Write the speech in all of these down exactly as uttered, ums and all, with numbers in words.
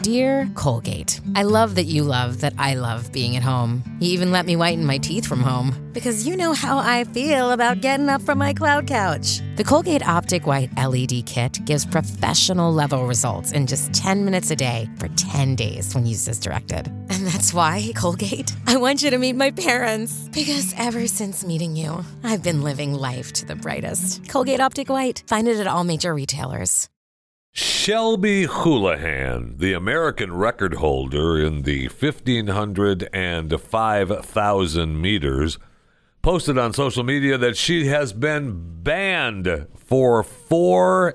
Dear Colgate, I love that you love that I love being at home. You even let me whiten my teeth from home. Because you know how I feel about getting up from my cloud couch. The Colgate Optic White L E D Kit gives professional level results in just ten minutes a day for ten days when used as directed. And that's why, Colgate, I want you to meet my parents. Because ever since meeting you, I've been living life to the brightest. Colgate Optic White. Find it at all major retailers. Shelby Houlihan, the American record holder in the fifteen hundred and five thousand meters, posted on social media that she has been banned for four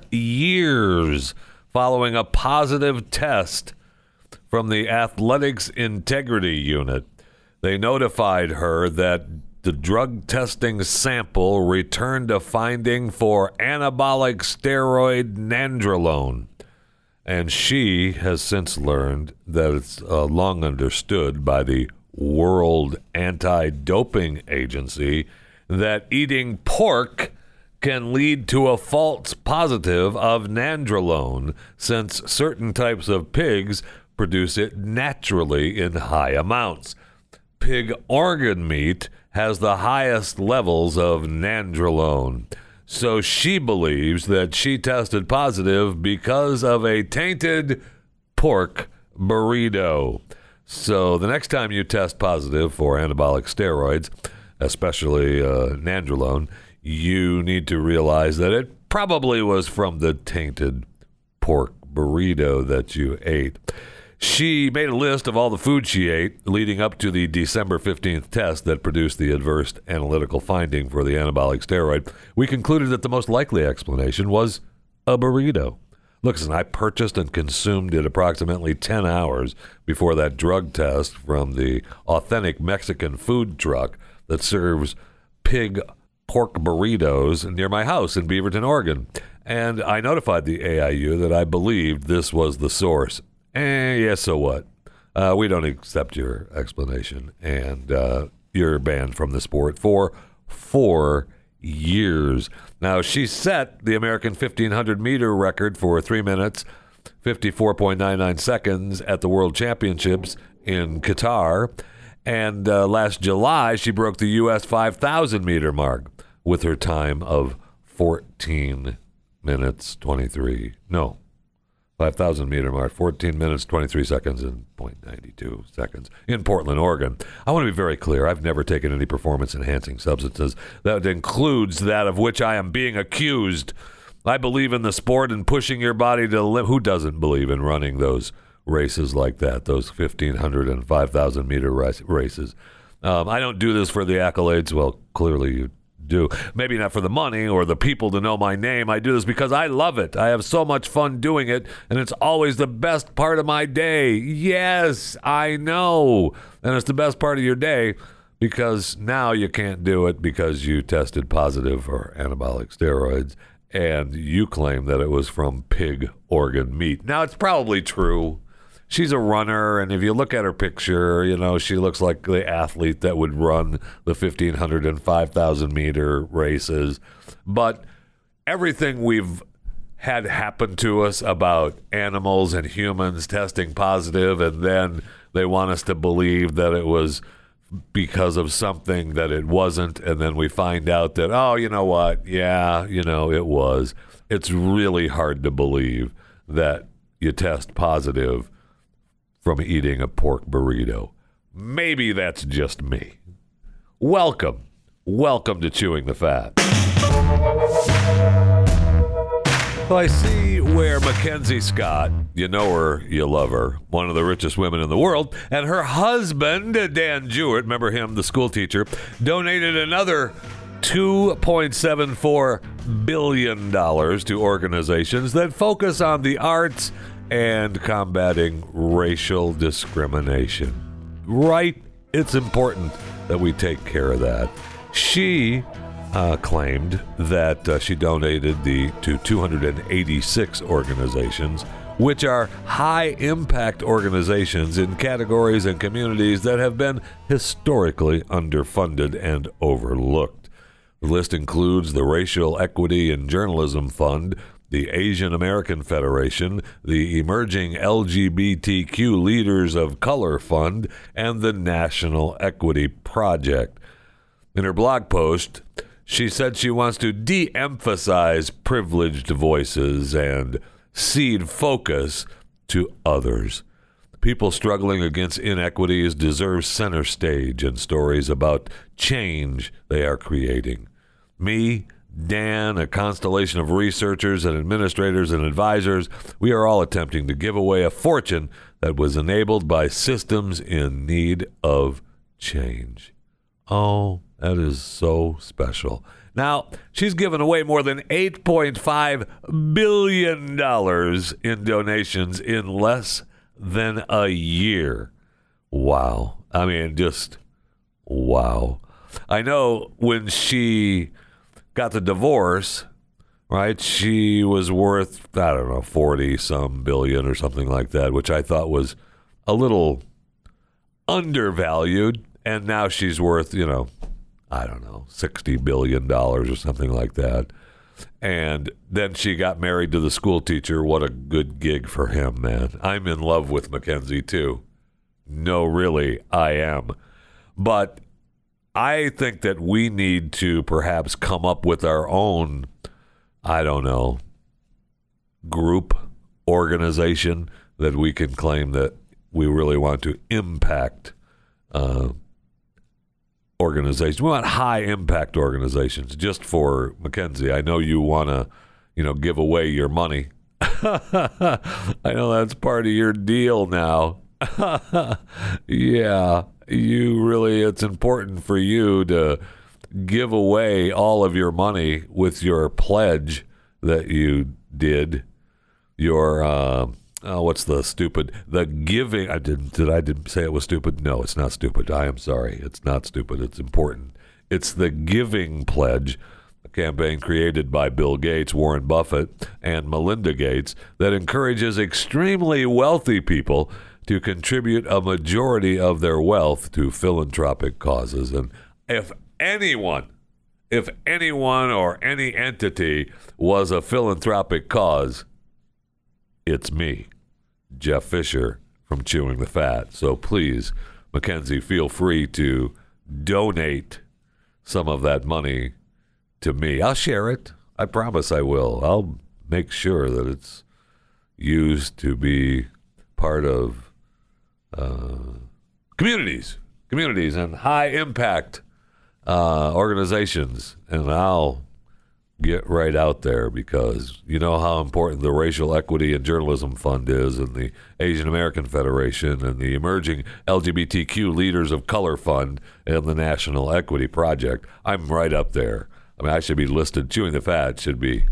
years following a positive test from the Athletics Integrity Unit. They notified her that the drug testing sample returned a finding for anabolic steroid nandrolone. And she has since learned that it's uh, long understood by the World Anti-Doping Agency that eating pork can lead to a false positive of nandrolone, since certain types of pigs produce it naturally in high amounts. Pig organ meat has the highest levels of nandrolone. So she believes that she tested positive because of a tainted pork burrito. So the next time you test positive for anabolic steroids, especially uh, nandrolone, you need to realize that it probably was from the tainted pork burrito that you ate. She made a list of all the food she ate leading up to the December fifteenth test that produced the adverse analytical finding for the anabolic steroid. We concluded that the most likely explanation was a burrito. Listen, I purchased and consumed it approximately ten hours before that drug test from the authentic Mexican food truck that serves pig pork burritos near my house in Beaverton, Oregon. And I notified the A I U that I believed this was the source. Eh, yeah, so what? Uh, we don't accept your explanation, and uh, you're banned from the sport for four years. Now, she set the American fifteen hundred meter record for three minutes, fifty-four point nine nine seconds at the World Championships in Qatar, and uh, last July, she broke the U S five thousand meter mark with her time of fourteen minutes, twenty-three, no, five thousand meter mark, fourteen minutes, twenty-three seconds, and zero point nine two seconds in Portland, Oregon. I want to be very clear. I've never taken any performance-enhancing substances. That includes that of which I am being accused. I believe in the sport and pushing your body to limit. Who doesn't believe in running those races like that, those fifteen hundred and five thousand meter races? Um, I don't do this for the accolades. Well, clearly you do. Maybe not for the money or the people to know my name. I do this because I love it. I have so much fun doing it, and it's always the best part of my day. Yes, I know. And it's the best part of your day because now you can't do it because you tested positive for anabolic steroids, and you claim that it was from pig organ meat. Now, it's probably true. She's a runner, and if you look at her picture, you know, she looks like the athlete that would run the fifteen hundred and five thousand meter races. But everything we've had happen to us about animals and humans testing positive, and then they want us to believe that it was because of something that it wasn't, and then we find out that, oh, you know what, yeah, you know, it was. It's really hard to believe that you test positive from eating a pork burrito. Maybe that's just me. Welcome. Welcome to Chewing the Fat. So I see where Mackenzie Scott, you know her, you love her, one of the richest women in the world, and her husband, Dan Jewett, remember him, the school teacher, donated another two point seven four billion dollars to organizations that focus on the arts and combating racial discrimination. Right? It's important that we take care of that. She uh, claimed that uh, she donated the to two hundred eighty-six organizations, which are high-impact organizations in categories and communities that have been historically underfunded and overlooked. The list includes the Racial Equity in Journalism Fund, the Asian American Federation, the Emerging L G B T Q Leaders of Color Fund, and the National Equity Project. In her blog post, she said she wants to de-emphasize privileged voices and cede focus to others. People struggling against inequities deserve center stage in stories about change they are creating. Me, Dan, a constellation of researchers and administrators and advisors, we are all attempting to give away a fortune that was enabled by systems in need of change. Oh, that is so special. Now, she's given away more than eight point five billion dollars in donations in less than a year. Wow. I mean, just wow. I know when she got the divorce, right, she was worth, I don't know, forty some billion or something like that, which I thought was a little undervalued. And now she's worth, you know, I don't know, sixty billion dollars or something like that. And then she got married to the school teacher. What a good gig for him, man. I'm in love with Mackenzie, too. No, really, I am. But I think that we need to perhaps come up with our own, I don't know, group, organization that we can claim that we really want to impact uh, organizations. We want high impact organizations. Just for Mackenzie, I know you want to, you know, give away your money. I know that's part of your deal now. Yeah, you really, it's important for you to give away all of your money with your pledge that you did. Your, uh, oh, what's the stupid, the giving, I didn't, did I didn't say it was stupid? No, it's not stupid. I am sorry. It's not stupid. It's important. It's the Giving Pledge, a campaign created by Bill Gates, Warren Buffett, and Melinda Gates that encourages extremely wealthy people to contribute a majority of their wealth to philanthropic causes. And if anyone, if anyone or any entity was a philanthropic cause, it's me, Jeff Fisher from Chewing the Fat. So please, Mackenzie, feel free to donate some of that money to me. I'll share it. I promise I will. I'll make sure that it's used to be part of uh, communities, communities and high impact uh, organizations. And I'll get right out there because you know how important the Racial Equity and Journalism Fund is, and the Asian American Federation, and the Emerging L G B T Q Leaders of Color Fund, and the National Equity Project. I'm right up there. I mean, I should be listed. Chewing the Fat should be.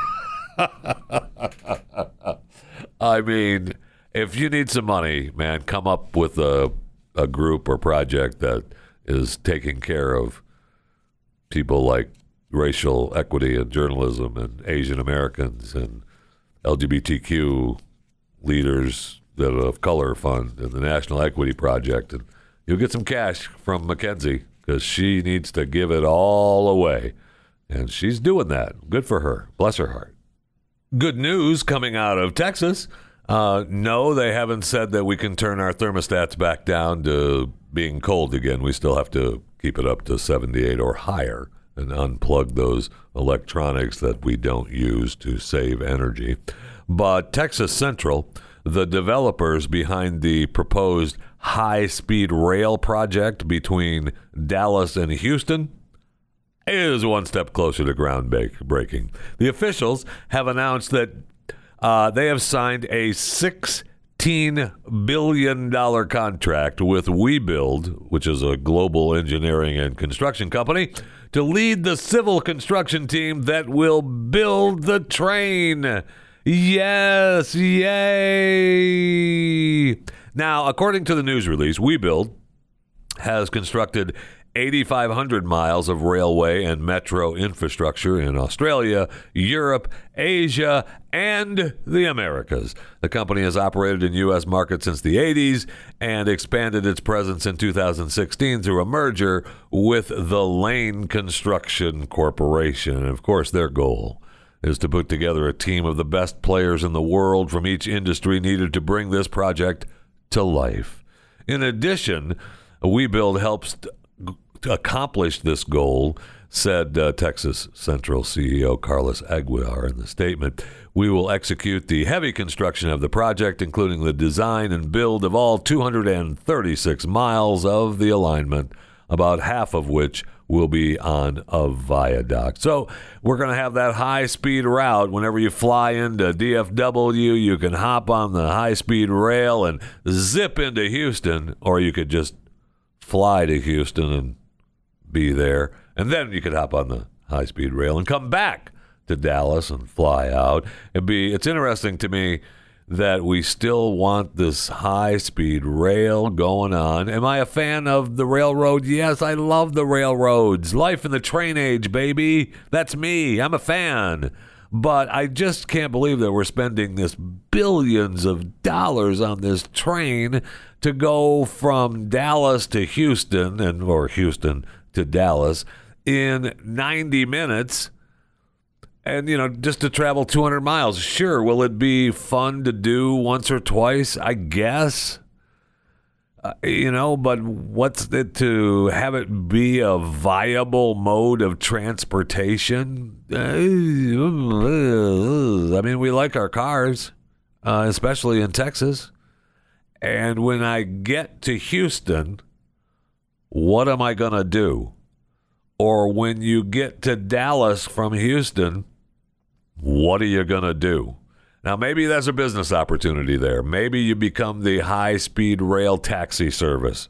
I mean, if you need some money, man, come up with a a group or project that is taking care of people like racial equity and journalism and Asian Americans and L G B T Q leaders that of color fund and the National Equity Project, and you'll get some cash from Mackenzie because she needs to give it all away, and she's doing that. Good for her. Bless her heart. Good news coming out of Texas. Uh, no, they haven't said that we can turn our thermostats back down to being cold again. We still have to keep it up to seventy-eight or higher and unplug those electronics that we don't use to save energy. But Texas Central, the developers behind the proposed high-speed rail project between Dallas and Houston, is one step closer to groundbreaking. The officials have announced that uh, they have signed a sixteen billion dollars contract with WeBuild, which is a global engineering and construction company, to lead the civil construction team that will build the train. Yes, yay! Now, according to the news release, WeBuild has constructed eighty-five hundred miles of railway and metro infrastructure in Australia, Europe, Asia, and the Americas. The company has operated in U S markets since the eighties and expanded its presence in two thousand sixteen through a merger with the Lane Construction Corporation. And of course, their goal is to put together a team of the best players in the world from each industry needed to bring this project to life. In addition, WeBuild helps t- to accomplish this goal, said uh, Texas Central C E O Carlos Aguiar in the statement. We will execute the heavy construction of the project, including the design and build of all two hundred thirty-six miles of the alignment, about half of which will be on a viaduct. So we're going to have that high-speed route. Whenever you fly into D F W, you can hop on the high-speed rail and zip into Houston, or you could just fly to Houston and be there. And then you could hop on the high-speed rail and come back to Dallas and fly out. It'd be, it's interesting to me that we still want this high-speed rail going on. Am I a fan of the railroad? Yes, I love the railroads. Life in the train age, baby. That's me. I'm a fan. But I just can't believe that we're spending this billions of dollars on this train to go from Dallas to Houston, and or Houston to Dallas in ninety minutes. And, you know, just to travel two hundred miles. Sure, will it be fun to do once or twice? I guess. Uh, you know, but what's it to have it be a viable mode of transportation? Uh, I mean, we like our cars, uh, especially in Texas. And when I get to Houston, what am I going to do? Or when you get to Dallas from Houston, what are you going to do? Now, maybe there's a business opportunity there. Maybe you become the high-speed rail taxi service.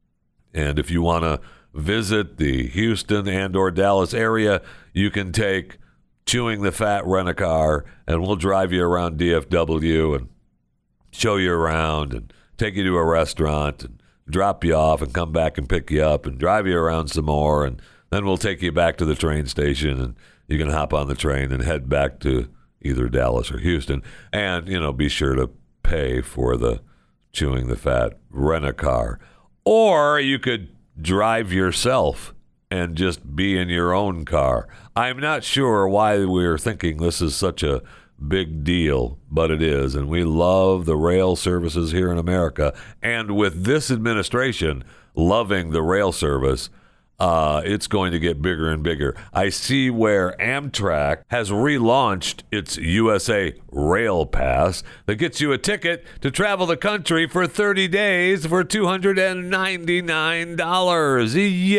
And if you want to visit the Houston and or Dallas area, you can take Chewing the Fat Rent-A-Car, and we'll drive you around D F W and show you around and take you to a restaurant and drop you off and come back and pick you up and drive you around some more. And then we'll take you back to the train station, and you can hop on the train and head back to either Dallas or Houston. And, you know, be sure to pay for the Chewing the Fat Rent-A-Car. Or you could drive yourself and just be in your own car. I'm not sure why we're thinking this is such a big deal, but it is. And we love the rail services here in America. And with this administration loving the rail service, Uh, it's going to get bigger and bigger. I see where Amtrak has relaunched its U S A Rail Pass that gets you a ticket to travel the country for thirty days for two hundred ninety-nine dollars.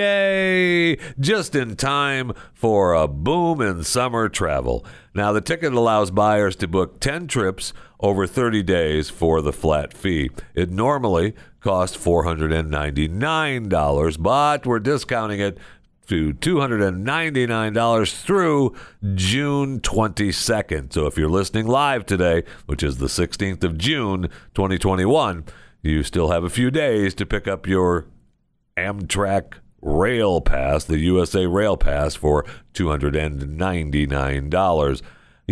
Yay! Just in time for a boom in summer travel. Now, the ticket allows buyers to book ten trips over thirty days for the flat fee. It normally costs four hundred ninety-nine dollars, but we're discounting it to two hundred ninety-nine dollars through June twenty-second. So if you're listening live today, which is the sixteenth of June, twenty twenty-one, you still have a few days to pick up your Amtrak Rail Pass, the U S A Rail Pass, for two hundred ninety-nine dollars.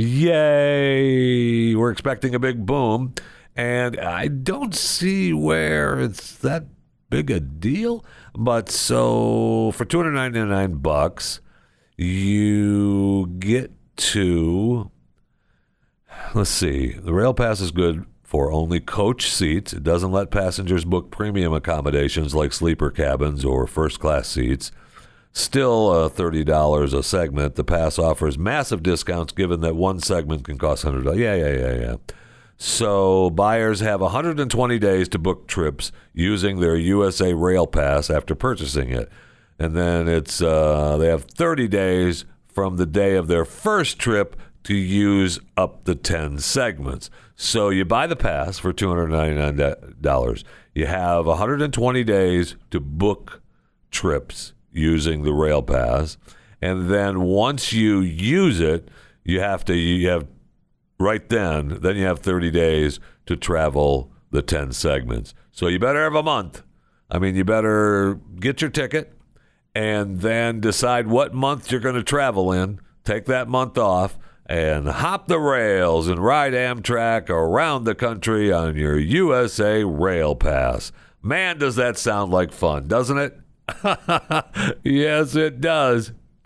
Yay! We're expecting a big boom, and I don't see where it's that big a deal. But so for two hundred ninety-nine bucks, you get to, let's see, the Rail Pass is good for only coach seats. It doesn't let passengers book premium accommodations like sleeper cabins or first-class seats. Still uh, thirty dollars a segment. The pass offers massive discounts given that one segment can cost one hundred dollars. Yeah, yeah, yeah, yeah. So buyers have one hundred twenty days to book trips using their U S A Rail Pass after purchasing it. And then it's uh, they have thirty days from the day of their first trip to use up to ten segments. So you buy the pass for two hundred ninety-nine dollars. You have one hundred twenty days to book trips using the Rail Pass. And then once you use it, you have to, you have right then, then you have thirty days to travel the ten segments. So you better have a month. I mean, you better get your ticket and then decide what month you're going to travel in. Take that month off and hop the rails and ride Amtrak around the country on your U S A Rail Pass. Man, does that sound like fun, doesn't it? Yes, it does.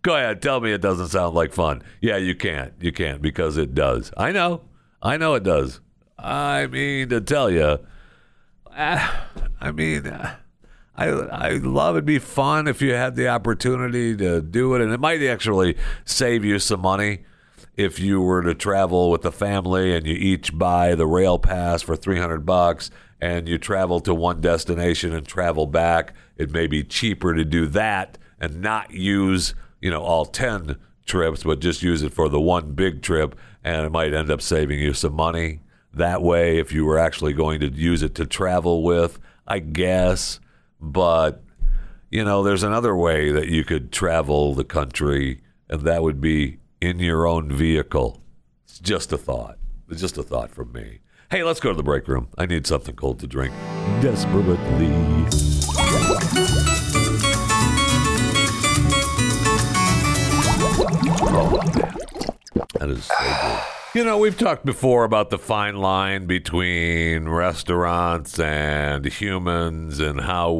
Go ahead. Tell me it doesn't sound like fun. Yeah, you can't. You can't because it does. I know. I know it does. I mean, to tell you, uh, I mean, uh, I I love it'd be fun if you had the opportunity to do it, and it might actually save you some money if you were to travel with the family and you each buy the rail pass for three hundred bucks and you travel to one destination and travel back. It may be cheaper to do that and not use, you know, all ten trips, but just use it for the one big trip, and it might end up saving you some money that way if you were actually going to use it to travel with, I guess. But, you know, there's another way that you could travel the country, and that would be in your own vehicle. It's just a thought. It's just a thought from me. Hey, let's go to the break room. I need something cold to drink desperately. Oh, man. That is so good. You know, we've talked before about the fine line between restaurants and humans and how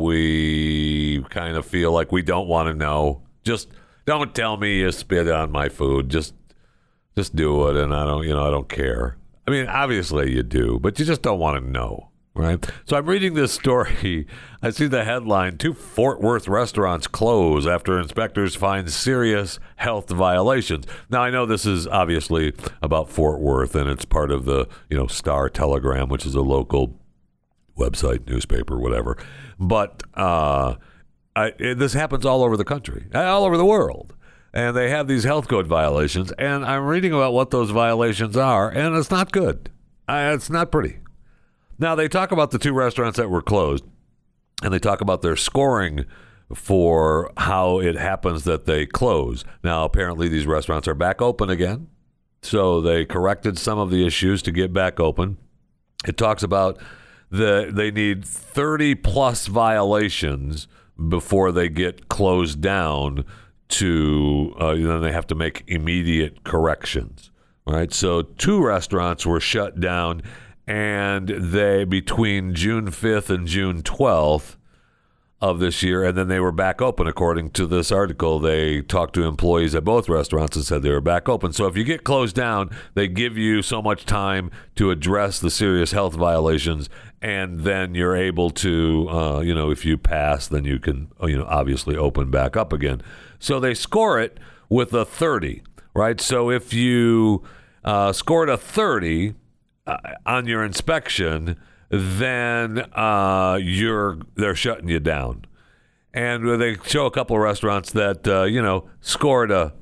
we kind of feel like we don't want to know. Just don't tell me you spit on my food. Just just do it, and I don't, you know, I don't care. I mean, obviously you do, but you just don't want to know. Right. So I'm reading this story. I see the headline: two Fort Worth restaurants close after inspectors find serious health violations. Now, I know this is obviously about Fort Worth, and it's part of the, you know, Star Telegram, which is a local website, newspaper, whatever. But uh, I, it, this happens all over the country, all over the world. And they have these health code violations. And I'm reading about what those violations are, and it's not good. Uh, it's not pretty. Now, they talk about the two restaurants that were closed, and they talk about their scoring for how it happens that they close. Now, apparently, these restaurants are back open again, so they corrected some of the issues to get back open. It talks about the they need thirty-plus violations before they get closed down to, uh, then they have to make immediate corrections, right? So two restaurants were shut down, and they, between June fifth and June twelfth of this year, and then they were back open. According to this article, they talked to employees at both restaurants and said they were back open. So if you get closed down, they give you so much time to address the serious health violations, and then you're able to, uh, you know, if you pass, then you can, you know, obviously open back up again. So they score it with a thirty, right? So if you uh, scored a thirty uh, on your inspection, then uh, you're they're shutting you down. And they show a couple of restaurants that, uh, you know, scored a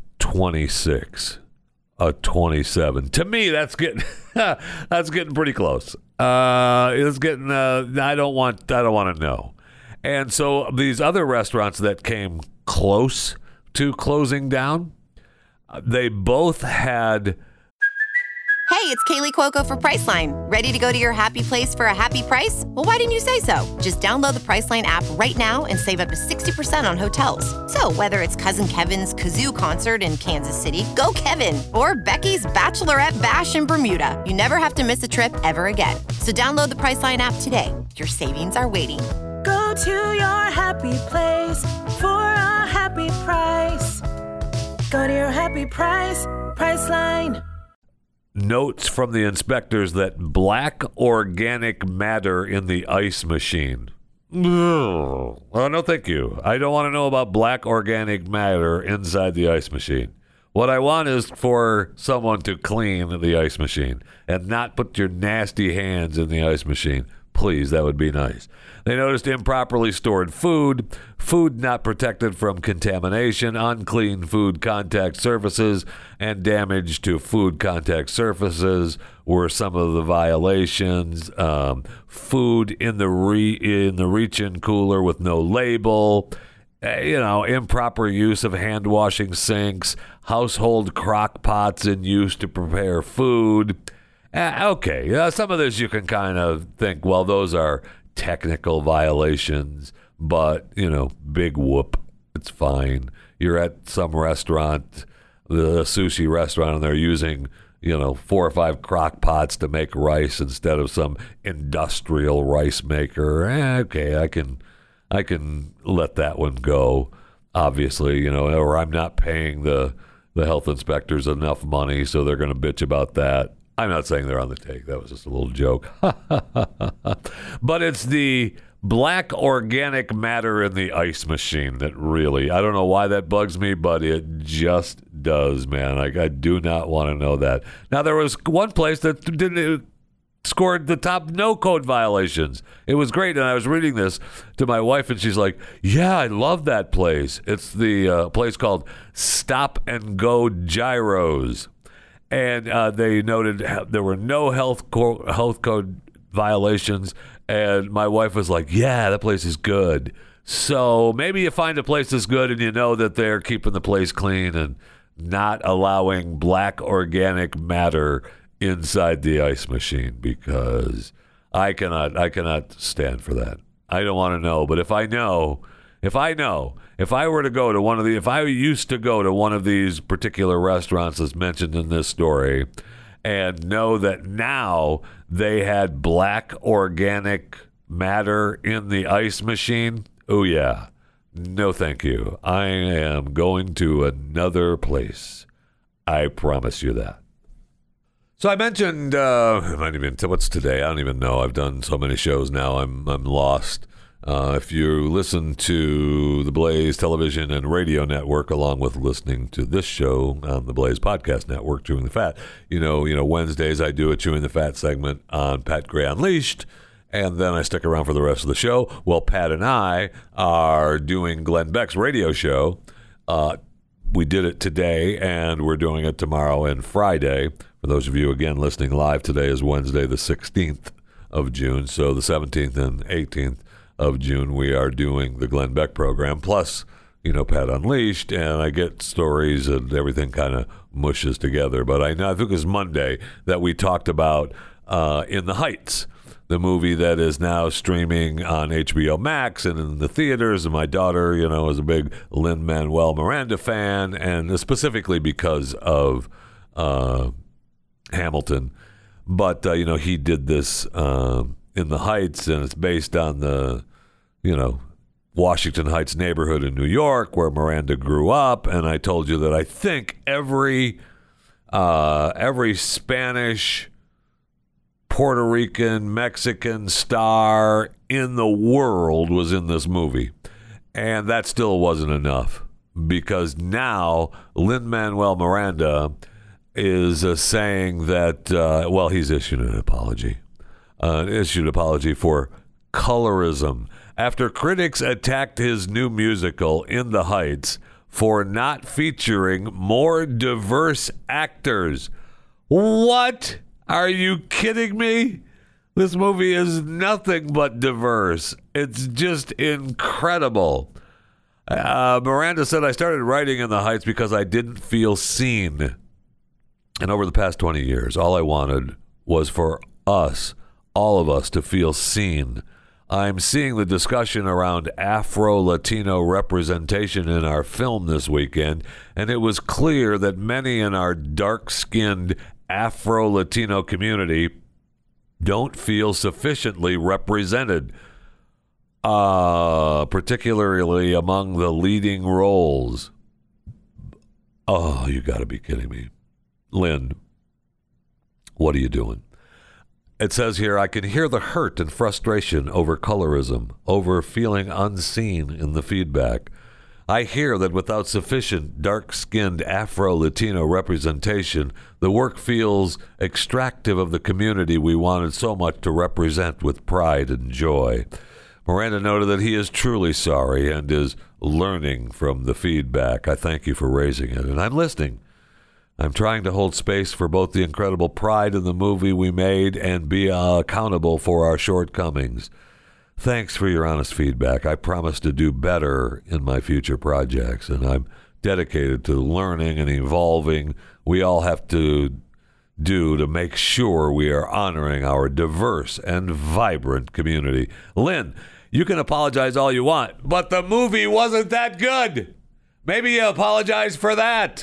twenty-six, a twenty-seven. To me, that's getting that's getting pretty close. Uh, it's getting. Uh, I don't want. I don't want to know. And so these other restaurants that came close to closing down, they both had. Hey, it's Kaylee Cuoco for Priceline. Ready to go to your happy place for a happy price? Well, why didn't you say so? Just download the Priceline app right now and save up to sixty percent on hotels. So whether it's Cousin Kevin's Kazoo Concert in Kansas City, go Kevin, or Becky's Bachelorette Bash in Bermuda, you never have to miss a trip ever again. So download the Priceline app today. Your savings are waiting. Go to your happy place for a happy price. Go to your happy price, Priceline. Notes from the inspectors that black organic matter in the ice machine. Oh, no, thank you. I don't want to know about black organic matter inside the ice machine. What I want is for someone to clean the ice machine and not put your nasty hands in the ice machine. Please, that would be nice. They noticed improperly stored food, food not protected from contamination, unclean food contact surfaces, and damage to food contact surfaces were some of the violations. Um, food in the re- in the reach-in cooler with no label. Uh, you know, improper use of hand washing sinks, household crock pots in use to prepare food. Uh, okay, uh, some of this you can kind of think, well, those are technical violations, but, you know, big whoop, it's fine. You're at some restaurant, the sushi restaurant, and they're using, you know, four or five crock pots to make rice instead of some industrial rice maker. Eh, okay, I can, I can let that one go. obviously, you know, or I'm not paying the the health inspectors enough money, so they're going to bitch about that. I'm not saying they're on the take. That was just a little joke. But it's the black organic matter in the ice machine that really, I don't know why that bugs me, but it just does, man. Like, I do not want to know that. Now, there was one place that didn't scored the top no code violations. It was great, and I was reading this to my wife, and she's like, yeah, I love that place. It's the uh, place called Stop and Go Gyros. And uh, they noted there were no health co- health code violations, and my wife was like, yeah, that place is good. So maybe you find a place that's good and you know that they're keeping the place clean and not allowing black organic matter inside the ice machine, because I cannot I cannot stand for that. I don't want to know, but if I know, if I know, if I were to go to one of the, if I used to go to one of these particular restaurants as mentioned in this story and know that now they had black organic matter in the ice machine, oh yeah, no thank you. I am going to another place. I promise you that. So I mentioned, uh, I might even, what's today? I don't even know. I've done so many shows now. I'm I'm lost. Uh, if you listen to the Blaze Television and Radio Network, along with listening to this show on the Blaze Podcast Network, Chewing the Fat, you know, you know, Wednesdays I do a Chewing the Fat segment on Pat Gray Unleashed, and then I stick around for the rest of the show. Well, Pat and I are doing Glenn Beck's radio show. Uh, we did it today, and we're doing it tomorrow and Friday. For those of you, again, listening live, today is Wednesday, the sixteenth of June. So the seventeenth and eighteenth of June, we are doing the Glenn Beck program, plus, you know, Pat Unleashed, and I get stories and everything kind of mushes together. But I know, I think it was Monday that we talked about uh, In the Heights, the movie that is now streaming on H B O Max and in the theaters. And my daughter, you know, is a big Lin-Manuel Miranda fan, and specifically because of uh, Hamilton. But, uh, you know, he did this uh, In the Heights, and it's based on the, you know, Washington Heights neighborhood in New York where Miranda grew up. And I told you that I think every uh, every Spanish, Puerto Rican, Mexican star in the world was in this movie. And that still wasn't enough, because now Lin-Manuel Miranda is uh, saying that, uh, well, he's issued an apology. Uh, issued an apology for colorism after critics attacked his new musical, In the Heights, for not featuring more diverse actors. What? Are you kidding me? This movie is nothing but diverse. It's just incredible. Uh, Miranda said, I started writing In the Heights because I didn't feel seen. And over the past twenty years, all I wanted was for us, all of us, to feel seen. I'm seeing the discussion around Afro-Latino representation in our film this weekend, and it was clear that many in our dark-skinned Afro-Latino community don't feel sufficiently represented, uh, particularly among the leading roles. Oh, you got to be kidding me. Lynn, what are you doing? It says here, I can hear the hurt and frustration over colorism, over feeling unseen in the feedback. I hear that without sufficient dark-skinned Afro-Latino representation, the work feels extractive of the community we wanted so much to represent with pride and joy. Miranda noted that he is truly sorry and is learning from the feedback. I thank you for raising it, and I'm listening. I'm trying to hold space for both the incredible pride in the movie we made and be uh, accountable for our shortcomings. Thanks for your honest feedback. I promise to do better in my future projects, and I'm dedicated to learning and evolving. We all have to do to make sure we are honoring our diverse and vibrant community. Lynn, you can apologize all you want, but the movie wasn't that good. Maybe you apologize for that.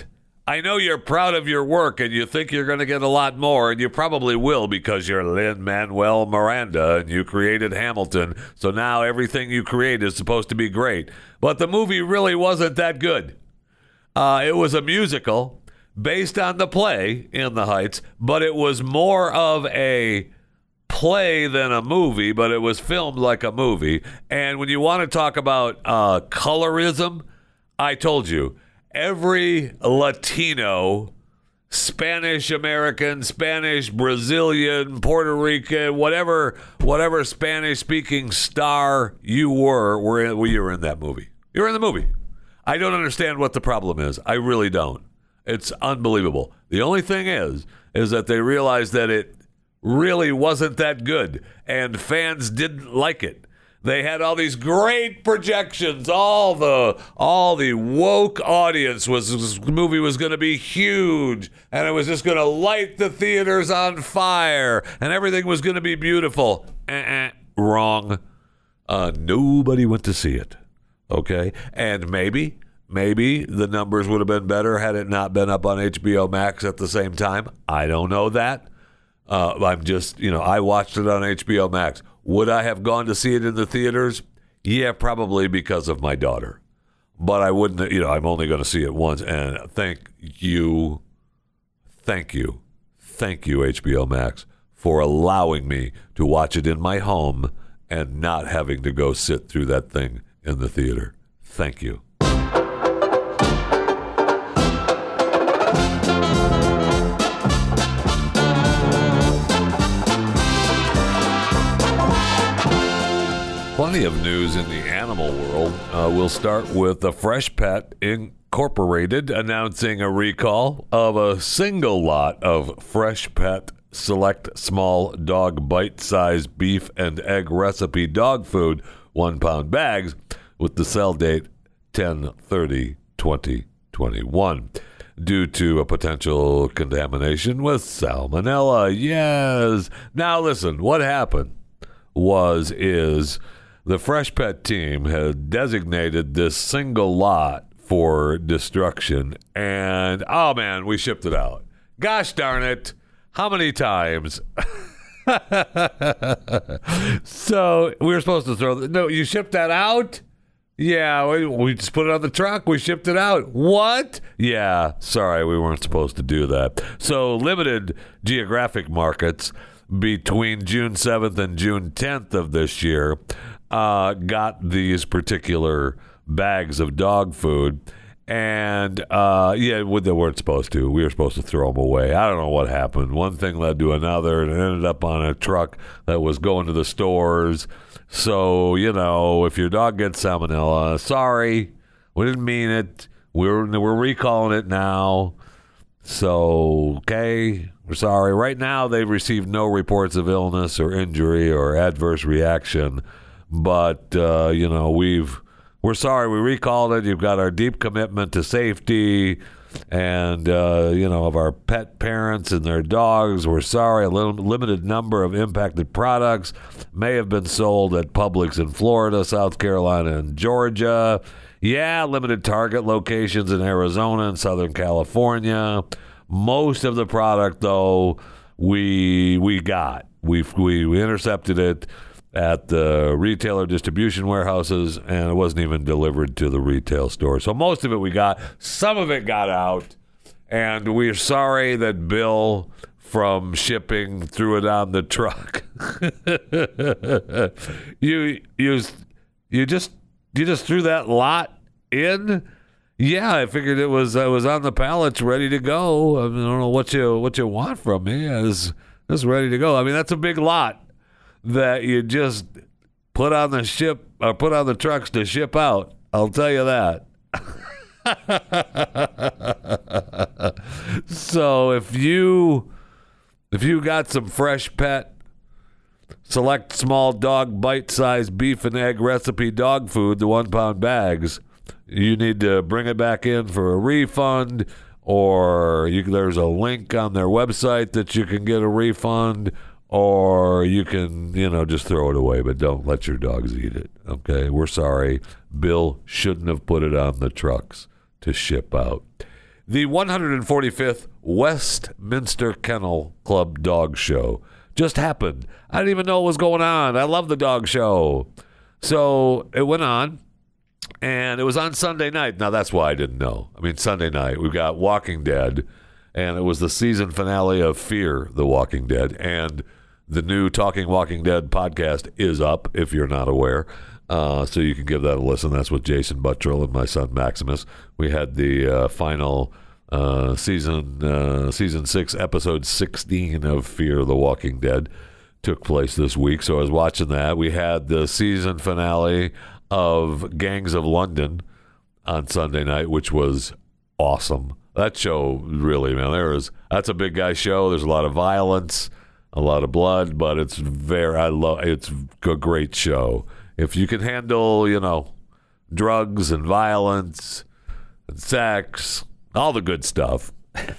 I know you're proud of your work and you think you're going to get a lot more, and you probably will because you're Lin-Manuel Miranda and you created Hamilton, so now everything you create is supposed to be great. But the movie really wasn't that good. Uh, it was a musical based on the play In the Heights, but it was more of a play than a movie, but it was filmed like a movie. And when you want to talk about uh, colorism, I told you, every Latino, Spanish American, Spanish Brazilian, Puerto Rican, whatever whatever Spanish speaking star you were, were in, well, you were in that movie. You were in the movie. I don't understand what the problem is. I really don't. It's unbelievable. The only thing is, is that they realized that it really wasn't that good, and fans didn't like it. They had all these great projections. All the all the woke audience was this movie was going to be huge, and it was just going to light the theaters on fire, and everything was going to be beautiful. Uh-uh, wrong. Uh, nobody went to see it. Okay, and maybe maybe the numbers would have been better had it not been up on H B O Max at the same time. I don't know that. Uh, I'm just you know I watched it on H B O Max. Would I have gone to see it in the theaters? Yeah, probably because of my daughter. But I wouldn't, you know, I'm only going to see it once. And thank you, thank you, thank you, H B O Max, for allowing me to watch it in my home and not having to go sit through that thing in the theater. Thank you. Plenty of news in the animal world. Uh, we'll start with the Freshpet Incorporated announcing a recall of a single lot of Freshpet Select Small Dog Bite-Sized Beef and Egg Recipe Dog Food one-pound bags with the sell date ten thirty twenty twenty-one due to a potential contamination with salmonella. Yes. Now listen, what happened was is... the Freshpet team had designated this single lot for destruction, and, oh, man, we shipped it out. Gosh darn it. How many times? So we were supposed to throw... The, no, you shipped that out? Yeah, we, we just put it on the truck. We shipped it out. What? Yeah, sorry, we weren't supposed to do that. So limited geographic markets between June seventh and June tenth of this year uh, got these particular bags of dog food. And, uh, yeah, they weren't supposed to. We were supposed to throw them away. I don't know what happened. One thing led to another, and it ended up on a truck that was going to the stores. So, you know, if your dog gets salmonella, sorry, we didn't mean it. We're, we're recalling it now. So, okay, we're sorry. Right now, they've received no reports of illness or injury or adverse reaction. But, uh, you know, we've... We're sorry we recalled it. You've got our deep commitment to safety and, uh, you know, of our pet parents and their dogs. We're sorry. A little, limited number of impacted products may have been sold at Publix in Florida, South Carolina, and Georgia. Yeah, limited Target locations in Arizona and Southern California. Most of the product, though, we we got. We've, we we intercepted it at the retailer distribution warehouses, and it wasn't even delivered to the retail store. So most of it we got. Some of it got out, and we're sorry that Bill from shipping threw it on the truck. you you you just you just threw that lot in? Yeah, I figured it was I was on the pallets ready to go. I, mean, I don't know what you what you want from me. I was just ready to go. I mean, that's a big lot that you just put on the ship or put on the trucks to ship out. I'll tell you that. So if you if you got some Freshpet Select Small Dog Bite-Sized Beef and Egg Recipe Dog Food, the one-pound bags, you need to bring it back in for a refund, or you, there's a link on their website that you can get a refund. Or you can, you know, just throw it away, but don't let your dogs eat it, okay? We're sorry. Bill shouldn't have put it on the trucks to ship out. The one hundred forty-fifth Westminster Kennel Club Dog Show just happened. I didn't even know what was going on. I love the dog show. So it went on, and it was on Sunday night. Now, that's why I didn't know. I mean, Sunday night, we've got Walking Dead, and it was the season finale of Fear the Walking Dead, and the new Talking Walking Dead podcast is up, if you're not aware. Uh, so you can give that a listen. That's with Jason Buttrill and my son Maximus. We had the uh, final uh, season uh, season six, episode sixteen of Fear the Walking Dead took place this week. So I was watching that. We had the season finale of Gangs of London on Sunday night, which was awesome. That show really, man, there is that's a big guy show. There's a lot of violence, a lot of blood, but it's very I love it's a great show. If you can handle, you know, drugs and violence and sex, all the good stuff,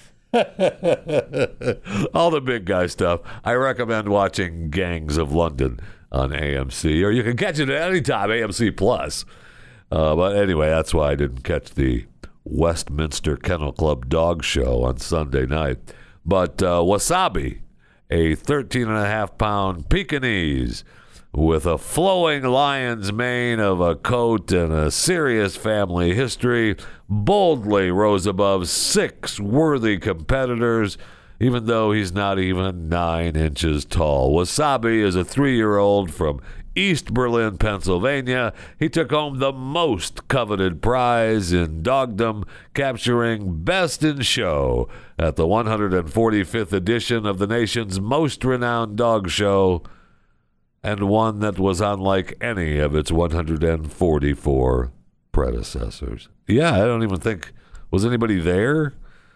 all the big guy stuff, I recommend watching Gangs of London on A M C, or you can catch it at any time, A M C Plus. Uh, but anyway, that's why I didn't catch the Westminster Kennel Club Dog Show on Sunday night. But uh, Wasabi, a thirteen and a half pound Pekingese with a flowing lion's mane of a coat and a serious family history, boldly rose above six worthy competitors, even though he's not even nine inches tall. Wasabi is a three-year-old from East Berlin, Pennsylvania. He took home the most coveted prize in dogdom, capturing Best in Show at the one hundred forty-fifth edition of the nation's most renowned dog show, and one that was unlike any of its one hundred forty-four predecessors. Yeah, I don't even think, was anybody there?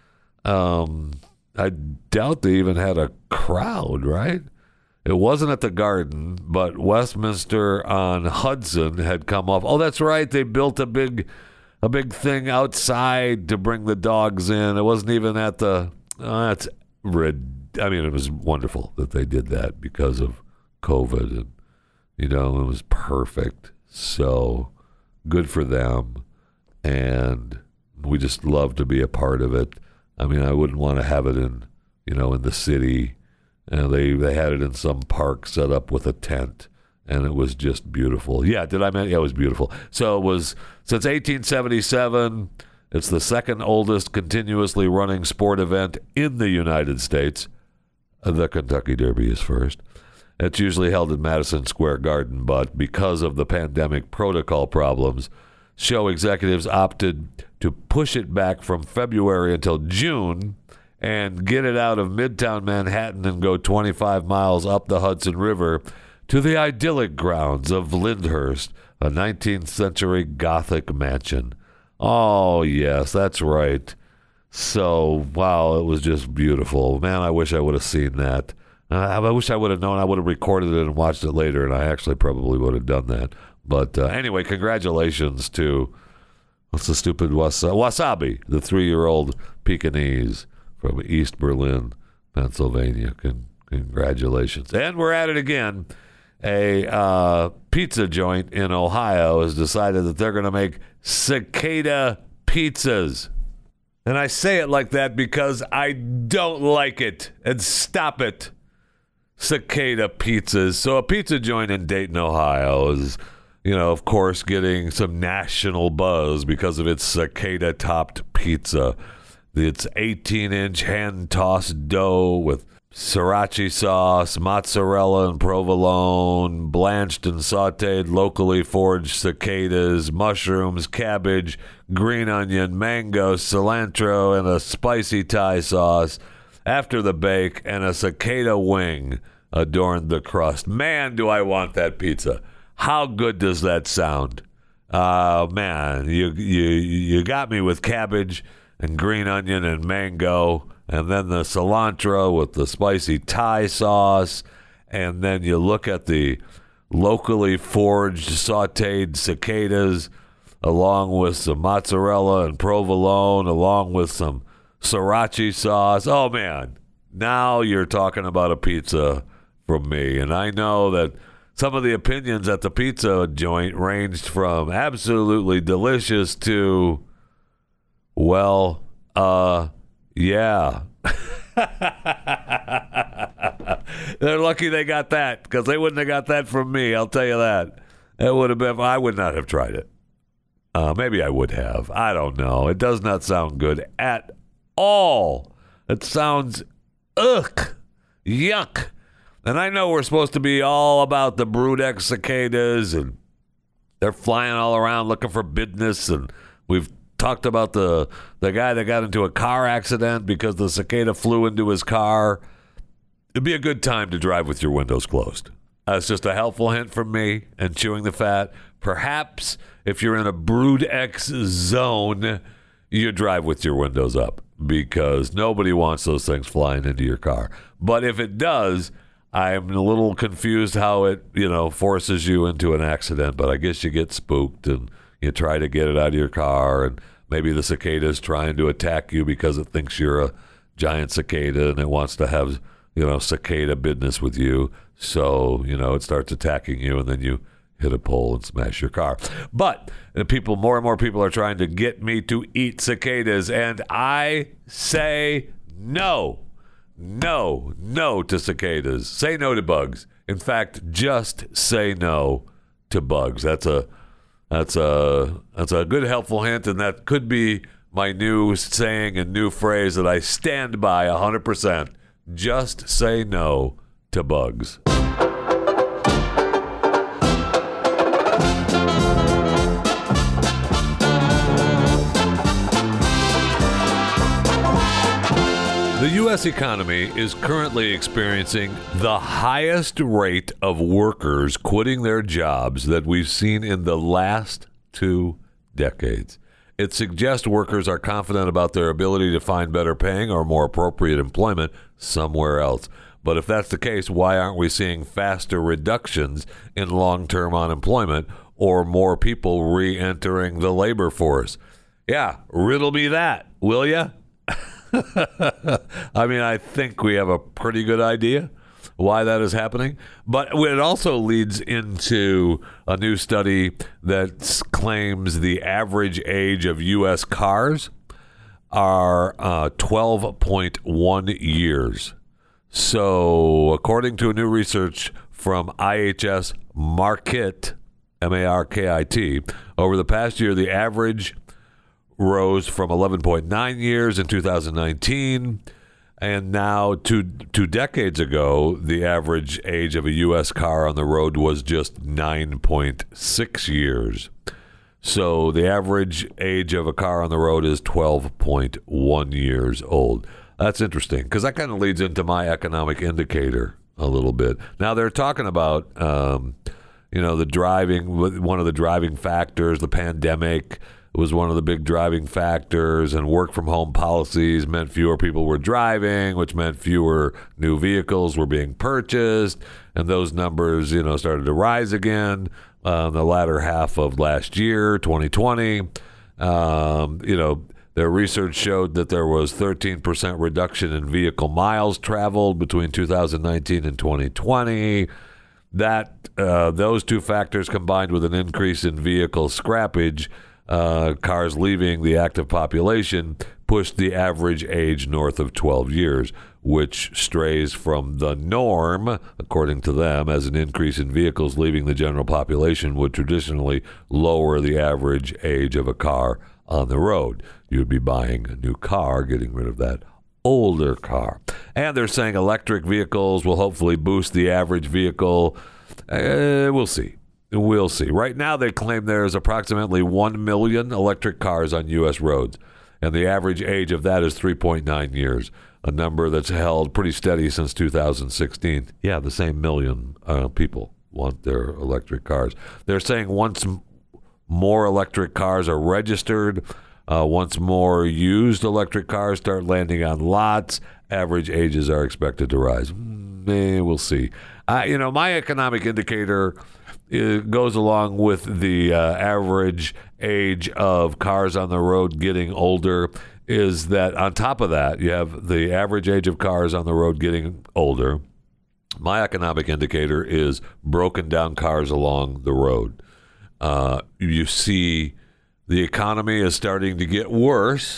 Um, I doubt they even had a crowd, right? It wasn't at the Garden, but Westminster on Hudson had come off. Oh, that's right. They built a big a big thing outside to bring the dogs in. It wasn't even at the, oh, that's rid- I mean, it was wonderful that they did that because of COVID, and you know, it was perfect. So good for them, and we just love to be a part of it. I mean, I wouldn't want to have it in, you know, in the city. And they they had it in some park set up with a tent, and it was just beautiful. Yeah, did I mention? Yeah, it was beautiful. So it was since eighteen seventy-seven. It's the second oldest continuously running sport event in the United States. The Kentucky Derby is first. It's usually held in Madison Square Garden, but because of the pandemic protocol problems, show executives opted to push it back from February until June and get it out of Midtown Manhattan and go twenty-five miles up the Hudson River to the idyllic grounds of Lyndhurst, a nineteenth century Gothic mansion. Oh, yes, that's right. So, wow, it was just beautiful. Man, I wish I would have seen that. Uh, I wish I would have known. I would have recorded it and watched it later, and I actually probably would have done that. But uh, anyway, congratulations to, what's the stupid was- Wasabi, the three-year-old Pekingese from East Berlin, Pennsylvania. Con- congratulations. And we're at it again. A uh, pizza joint in Ohio has decided that they're going to make cicada pizzas. And I say it like that because I don't like it. And stop it. Cicada pizzas. So a pizza joint in Dayton, Ohio is, you know, of course, getting some national buzz because of its cicada-topped pizza. It's eighteen-inch hand-tossed dough with sriracha sauce, mozzarella and provolone, blanched and sautéed locally foraged cicadas, mushrooms, cabbage, green onion, mango, cilantro, and a spicy Thai sauce. After the bake, and a cicada wing adorned the crust. Man, do I want that pizza. How good does that sound? Uh, man, you you you got me with cabbage and green onion and mango, and then the cilantro with the spicy Thai sauce, and then you look at the locally foraged sautéed cicadas, along with some mozzarella and provolone, along with some sriracha sauce. Oh, man, now you're talking about a pizza from me. And I know that some of the opinions at the pizza joint ranged from absolutely delicious to, well, Uh, yeah. They're lucky they got that, because they wouldn't have got that from me. I'll tell you that. It would have been. I would not have tried it. Uh, maybe I would have. I don't know. It does not sound good at all. It sounds ugh, yuck. And I know we're supposed to be all about the Brood X cicadas, and they're flying all around looking for business. And we've talked about the the guy that got into a car accident because the cicada flew into his car. It'd be a good time to drive with your windows closed. That's just a helpful hint from me and chewing the fat. Perhaps if you're in a Brood X zone, you drive with your windows up, because nobody wants those things flying into your car. But if it does, I'm a little confused how it, you know, forces you into an accident. But I guess you get spooked and you try to get it out of your car, and maybe the cicada is trying to attack you because it thinks you're a giant cicada and it wants to have, you know, cicada business with you. So, you know, it starts attacking you, and then you hit a pole and smash your car. But uh, people, more and more people are trying to get me to eat cicadas, and I say no. No, no to cicadas. Say no to bugs. In fact, just say no to bugs. That's a that's a that's a good helpful hint, and that could be my new saying and new phrase that I stand by one hundred percent. Just say no to bugs. The U S economy is currently experiencing the highest rate of workers quitting their jobs that we've seen in the last two decades. It suggests workers are confident about their ability to find better paying or more appropriate employment somewhere else. But if that's the case, why aren't we seeing faster reductions in long-term unemployment or more people re-entering the labor force? Yeah, riddle me that, will ya? I mean, I think we have a pretty good idea why that is happening. But it also leads into a new study that claims the average age of U S cars are uh, twelve point one years. So according to a new research from I H S Markit, M A R K I T, over the past year, the average rose from eleven point nine years in two thousand nineteen, and now two two decades ago, the average age of a U S car on the road was just nine point six years. So the average age of a car on the road is twelve point one years old. That's interesting, because that kind of leads into my economic indicator a little bit. Now they're talking about, um, you know, the driving, one of the driving factors, the pandemic was one of the big driving factors, and work from home policies meant fewer people were driving, which meant fewer new vehicles were being purchased, and those numbers, you know, started to rise again uh, in the latter half of last year, twenty twenty. Um, you know, their research showed that there was thirteen percent reduction in vehicle miles traveled between two thousand nineteen and twenty twenty. That uh, those two factors combined with an increase in vehicle scrappage, Uh, cars leaving the active population, pushed the average age north of twelve years, which strays from the norm, according to them, as an increase in vehicles leaving the general population would traditionally lower the average age of a car on the road. You'd be buying a new car, getting rid of that older car. And they're saying electric vehicles will hopefully boost the average vehicle. Uh, we'll see. We'll see. Right now, they claim there's approximately one million electric cars on U S roads, and the average age of that is three point nine years, a number that's held pretty steady since two thousand sixteen. Yeah, the same million uh, people want their electric cars. They're saying once m- more electric cars are registered, uh, once more used electric cars start landing on lots, average ages are expected to rise. Mm, we'll see. Uh, you know, my economic indicator it goes along with the uh, average age of cars on the road getting older, is that on top of that, you have the average age of cars on the road getting older. My economic indicator is broken down cars along the road. Uh, you see the economy is starting to get worse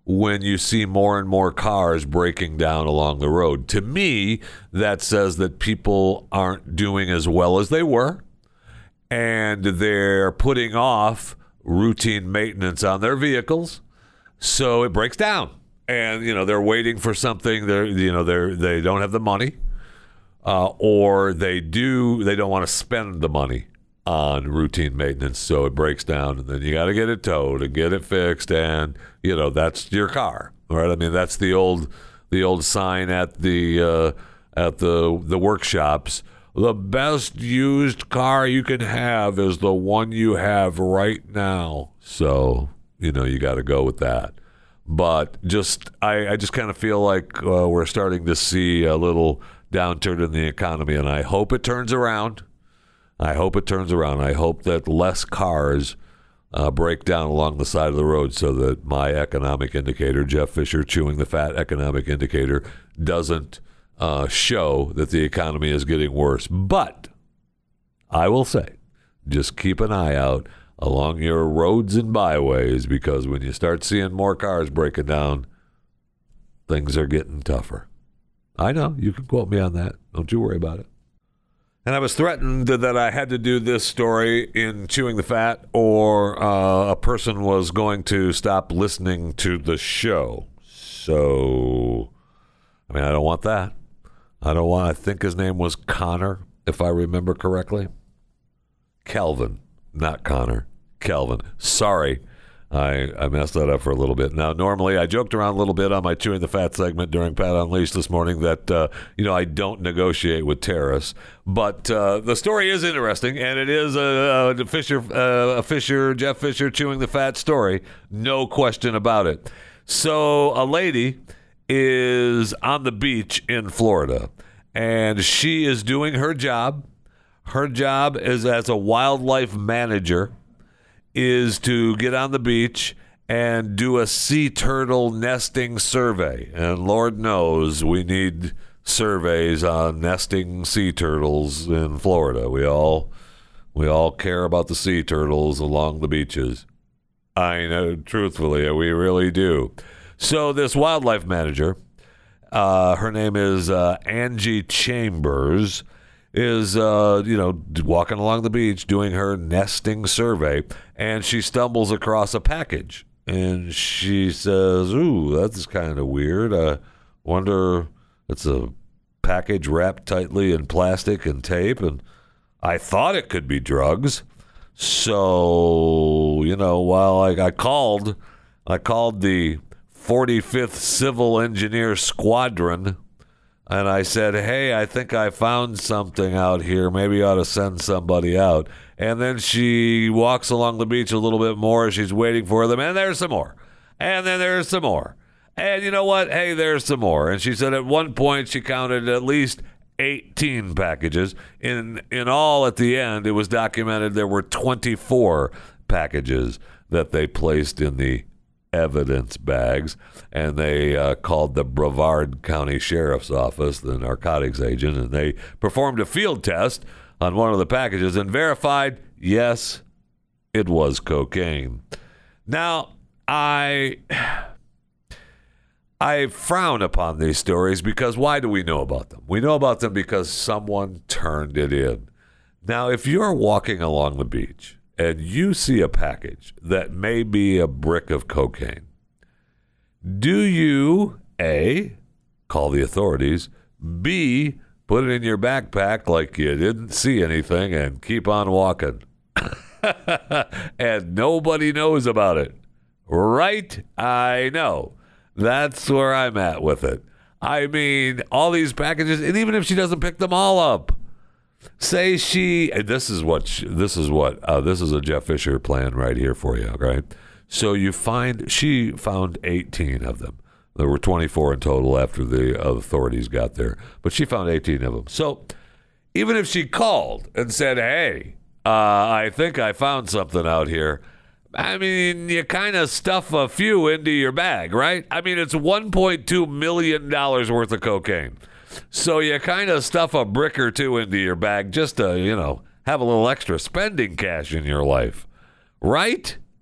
when you see more and more cars breaking down along the road. To me, that says that people aren't doing as well as they were, and they're putting off routine maintenance on their vehicles, so it breaks down. And, you know, they're waiting for something. They're, you know, they're, they don't have the money, uh, or they do, they don't want to spend the money on routine maintenance, so it breaks down, and then you got to get it towed and get it fixed, and you know that's your car, right? I mean, that's the old the old sign at the uh, at the the workshops. The best used car you can have is the one you have right now. So you know you got to go with that. But just I, I just kind of feel like uh, we're starting to see a little downturn in the economy, and I hope it turns around. I hope it turns around. I hope that less cars uh, break down along the side of the road so that my economic indicator, Jeff Fisher chewing the fat economic indicator, doesn't uh, show that the economy is getting worse. But I will say, just keep an eye out along your roads and byways, because when you start seeing more cars breaking down, things are getting tougher. I know. You can quote me on that. Don't you worry about it. And I was threatened that I had to do this story in Chewing the Fat, or uh, a person was going to stop listening to the show. So, I mean, I don't want that. I don't want, I think his name was Connor, if I remember correctly. Kelvin, not Connor. Kelvin. Sorry. I, I messed that up for a little bit. Now, normally I joked around a little bit on my Chewing the Fat segment during Pat Unleashed this morning that, uh, you know, I don't negotiate with terrorists. But uh, the story is interesting, and it is a, a Fisher, uh, a Fisher, Jeff Fisher Chewing the Fat story. No question about it. So a lady is on the beach in Florida, and she is doing her job. Her job is as a wildlife manager is to get on the beach and do a sea turtle nesting survey. And Lord knows we need surveys on nesting sea turtles in Florida. We all we all care about the sea turtles along the beaches. I know, truthfully, we really do. So this wildlife manager, uh, her name is uh, Angie Chambers, is, uh, you know, walking along the beach doing her nesting survey, and she stumbles across a package. And she says, ooh, that's kind of weird. I wonder, it's a package wrapped tightly in plastic and tape, and I thought it could be drugs. So, you know, while I, I called, I called the forty-fifth Civil Engineer Squadron, and I said, hey, I think I found something out here. Maybe you ought to send somebody out. And then she walks along the beach a little bit more as she's waiting for them. And there's some more. And then there's some more. And you know what? Hey, there's some more. And she said at one point she counted at least eighteen packages. In, in all, at the end, it was documented there were twenty-four packages that they placed in the evidence bags, and they uh, called the Brevard County Sheriff's Office, the narcotics agent, and they performed a field test on one of the packages and verified, yes, it was cocaine. Now, I I frown upon these stories because why do we know about them? We know about them because someone turned it in. Now, if you're walking along the beach and you see a package that may be a brick of cocaine, do you, A, call the authorities, B, put it in your backpack like you didn't see anything and keep on walking? And nobody knows about it. Right? I know. That's where I'm at with it. I mean, all these packages, and even if she doesn't pick them all up, say she, and this is what, she, this is what, uh, this is a Jeff Fisher plan right here for you, right? So you find, she found eighteen of them. There were twenty-four in total after the authorities got there, but she found eighteen of them. So even if she called and said, hey, uh, I think I found something out here, I mean, you kind of stuff a few into your bag, right? I mean, it's one point two million dollars worth of cocaine. So you kind of stuff a brick or two into your bag just to, you know, have a little extra spending cash in your life. Right?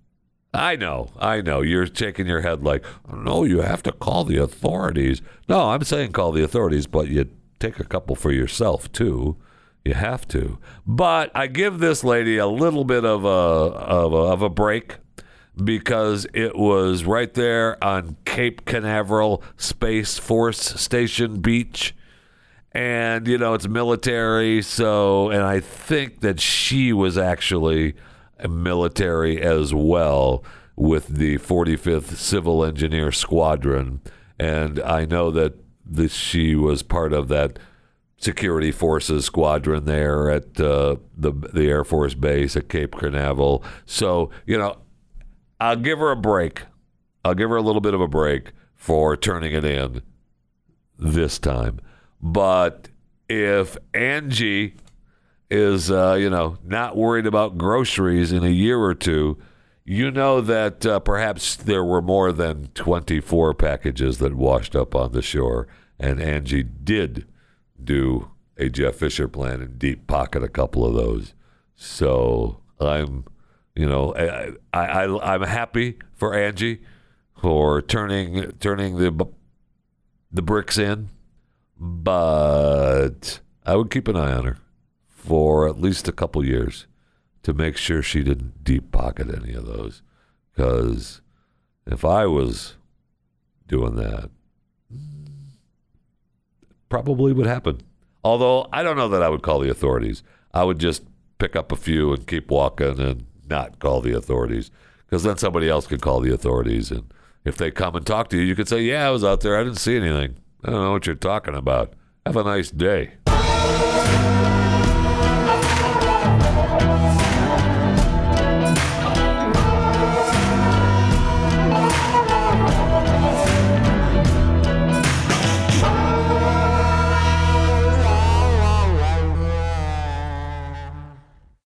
I know, I know. You're shaking your head like, no, you have to call the authorities. No, I'm saying call the authorities, but you take a couple for yourself, too. You have to. But I give this lady a little bit of a, of a, of a break because it was right there on Cape Canaveral Space Force Station Beach. And, you know, it's military, so, and I think that she was actually military as well with the forty-fifth Civil Engineer Squadron. And I know that this, she was part of that security forces squadron there at uh, the the Air Force Base at Cape Canaveral. So, you know, I'll give her a break. I'll give her a little bit of a break for turning it in this time. But if Angie is, uh, you know, not worried about groceries in a year or two, you know that uh, perhaps there were more than twenty-four packages that washed up on the shore, and Angie did do a Jeff Fisher plan and deep pocket a couple of those. So I'm, you know, I, I, I I'm happy for Angie for turning turning the the bricks in, but I would keep an eye on her for at least a couple years to make sure she didn't deep pocket any of those. Because if I was doing that, probably would happen. Although I don't know that I would call the authorities. I would just pick up a few and keep walking and not call the authorities. Because then somebody else could call the authorities. And if they come and talk to you, you could say, yeah, I was out there. I didn't see anything. I don't know what you're talking about. Have a nice day.